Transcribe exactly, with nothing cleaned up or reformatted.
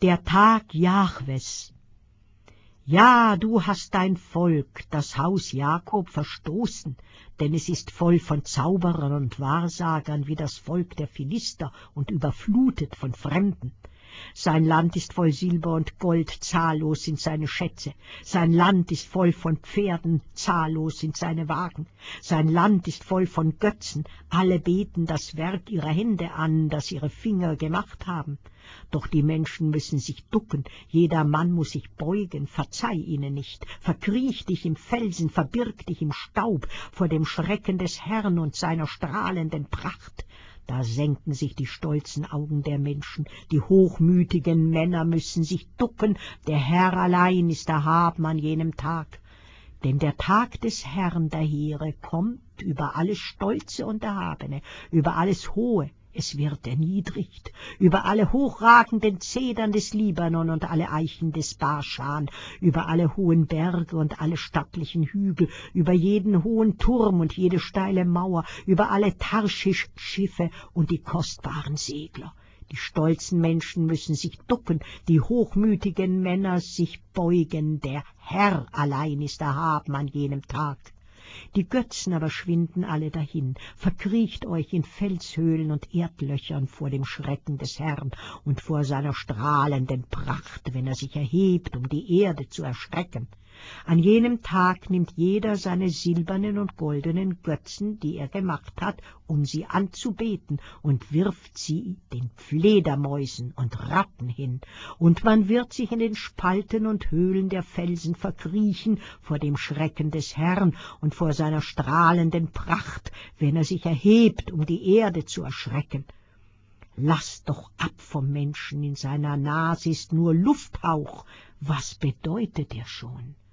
Der Tag Jahwes. Ja, du hast dein Volk, das Haus Jakob, verstoßen, denn es ist voll von Zauberern und Wahrsagern wie das Volk der Philister und überflutet von Fremden. Sein Land ist voll Silber und Gold, zahllos sind seine Schätze. Sein Land ist voll von Pferden, zahllos sind seine Wagen. Sein Land ist voll von Götzen, alle beten das Werk ihrer Hände an, das ihre Finger gemacht haben. Doch die Menschen müssen sich ducken, jeder Mann muss sich beugen, verzeih ihnen nicht. Verkriech dich im Felsen, verbirg dich im Staub vor dem Schrecken des Herrn und seiner strahlenden Pracht. Da senken sich die stolzen Augen der Menschen, die hochmütigen Männer müssen sich ducken, der Herr allein ist erhaben an jenem Tag. Denn der Tag des Herrn der Heere kommt über alles Stolze und Erhabene, über alles Hohe, es wird erniedrigt, über alle hochragenden Zedern des Libanon und alle Eichen des Baschan, über alle hohen Berge und alle stattlichen Hügel, über jeden hohen Turm und jede steile Mauer, über alle Tarschisch-Schiffe und die kostbaren Segler. Die stolzen Menschen müssen sich ducken, die hochmütigen Männer sich beugen, der Herr allein ist erhaben an jenem Tag. Die Götzen aber schwinden alle dahin, verkriecht euch in Felshöhlen und Erdlöchern vor dem Schrecken des Herrn und vor seiner strahlenden Pracht, wenn er sich erhebt, um die Erde zu erschrecken. An jenem Tag nimmt jeder seine silbernen und goldenen Götzen, die er gemacht hat, um sie anzubeten, und wirft sie den Fledermäusen und Ratten hin, und man wird sich in den Spalten und Höhlen der Felsen verkriechen vor dem Schrecken des Herrn und vor seiner strahlenden Pracht, wenn er sich erhebt, um die Erde zu erschrecken. Lasst doch ab vom Menschen, in seiner Nase ist nur Lufthauch, was bedeutet er schon?